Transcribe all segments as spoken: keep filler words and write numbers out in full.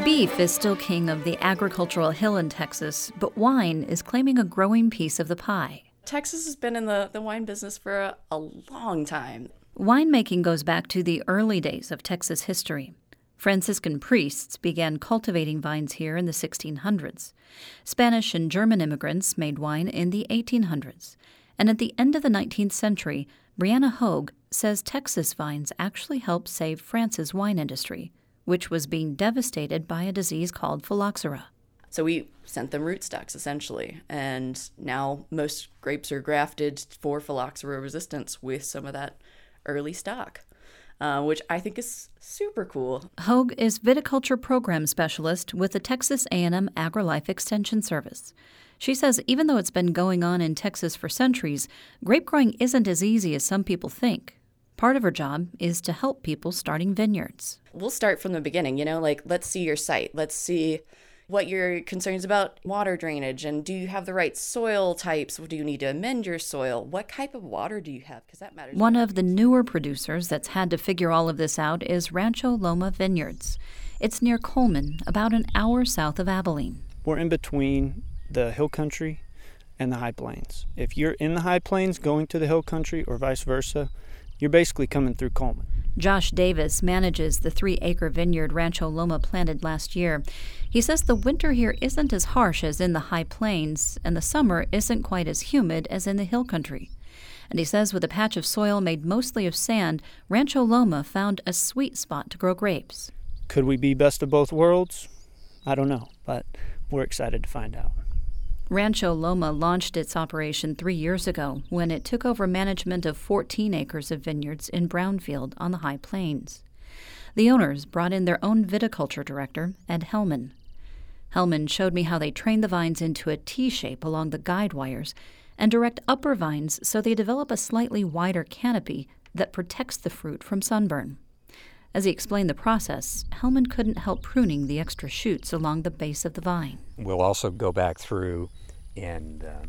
Beef is still king of the agricultural hill in Texas, but wine is claiming a growing piece of the pie. Texas has been in the, the wine business for a, a long time. Winemaking goes back to the early days of Texas history. Franciscan priests began cultivating vines here in the sixteen hundreds. Spanish and German immigrants made wine in the eighteen hundreds. And at the end of the nineteenth century, Brianna Hogue says Texas vines actually helped save France's wine industry, which was being devastated by a disease called phylloxera. So we sent them rootstocks, essentially, and now most grapes are grafted for phylloxera resistance with some of that early stock, uh, which I think is super cool. Hogue is viticulture program specialist with the Texas A and M AgriLife Extension Service. She says even though it's been going on in Texas for centuries, grape growing isn't as easy as some people think. Part of her job is to help people starting vineyards. We'll start from the beginning, you know, like let's see your site. Let's see what your concerns about water drainage, and do you have the right soil types? Do you need to amend your soil? What type of water do you have? Because that matters. One of the newer producers that's had to figure all of this out is Rancho Loma Vineyards. It's near Coleman, about an hour south of Abilene. We're in between the hill country and the high plains. If you're in the high plains going to the hill country or vice versa, you're basically coming through Coleman. Josh Davis manages the three-acre vineyard Rancho Loma planted last year. He says the winter here isn't as harsh as in the high plains, and the summer isn't quite as humid as in the hill country. And he says with a patch of soil made mostly of sand, Rancho Loma found a sweet spot to grow grapes. Could we be best of both worlds? I don't know, but we're excited to find out. Rancho Loma launched its operation three years ago when it took over management of fourteen acres of vineyards in Brownfield on the High Plains. The owners brought in their own viticulture director, Ed Hellman. Hellman showed me how they train the vines into a T-shape along the guide wires and direct upper vines so they develop a slightly wider canopy that protects the fruit from sunburn. As he explained the process, Hellman couldn't help pruning the extra shoots along the base of the vine. We'll also go back through and uh,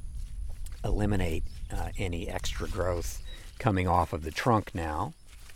eliminate uh, any extra growth coming off of the trunk now.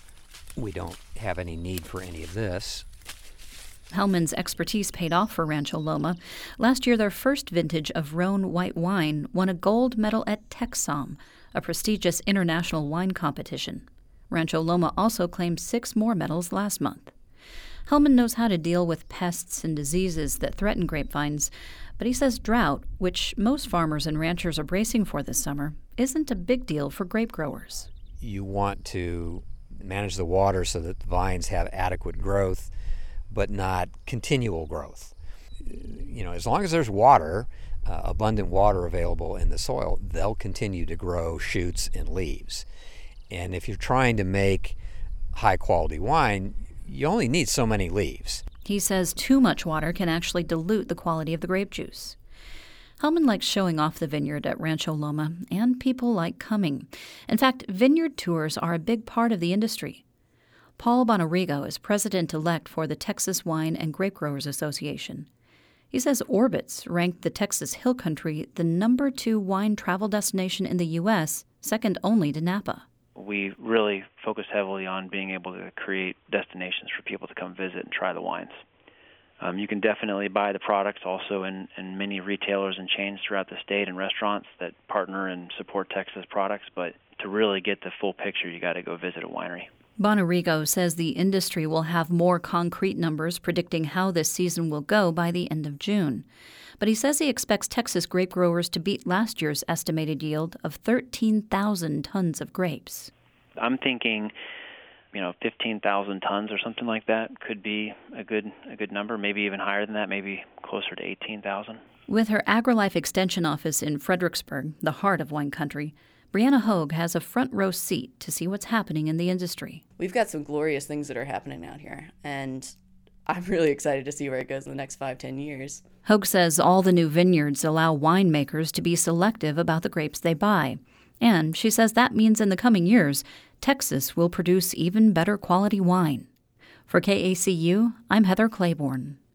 We don't have any need for any of this. Hellman's expertise paid off for Rancho Loma. Last year, their first vintage of Rhone white wine won a gold medal at Texsom, a prestigious international wine competition. Rancho Loma also claimed six more medals last month. Hellman knows how to deal with pests and diseases that threaten grapevines, but he says drought, which most farmers and ranchers are bracing for this summer, isn't a big deal for grape growers. You want to manage the water so that the vines have adequate growth, but not continual growth. You know, as long as there's water, uh, abundant water available in the soil, they'll continue to grow shoots and leaves. And if you're trying to make high-quality wine, you only need so many leaves. He says too much water can actually dilute the quality of the grape juice. Hellman likes showing off the vineyard at Rancho Loma, and people like coming. In fact, vineyard tours are a big part of the industry. Paul Bonarigo is president-elect for the Texas Wine and Grape Growers Association. He says Orbitz ranked the Texas Hill Country the number two wine travel destination in the U S, second only to Napa. We really focus heavily on being able to create destinations for people to come visit and try the wines. Um, you can definitely buy the products also in, in many retailers and chains throughout the state and restaurants that partner and support Texas products, but to really get the full picture, you got to go visit a winery. Bonarigo says the industry will have more concrete numbers predicting how this season will go by the end of June. But he says he expects Texas grape growers to beat last year's estimated yield of thirteen thousand tons of grapes. I'm thinking, you know, fifteen thousand tons or something like that could be a good a good number, maybe even higher than that, maybe closer to eighteen thousand. With her AgriLife Extension office in Fredericksburg, the heart of wine country, Brianna Hogue has a front row seat to see what's happening in the industry. We've got some glorious things that are happening out here, and I'm really excited to see where it goes in the next five, ten years. Hogue says all the new vineyards allow winemakers to be selective about the grapes they buy. And she says that means in the coming years, Texas will produce even better quality wine. For K A C U, I'm Heather Claiborne.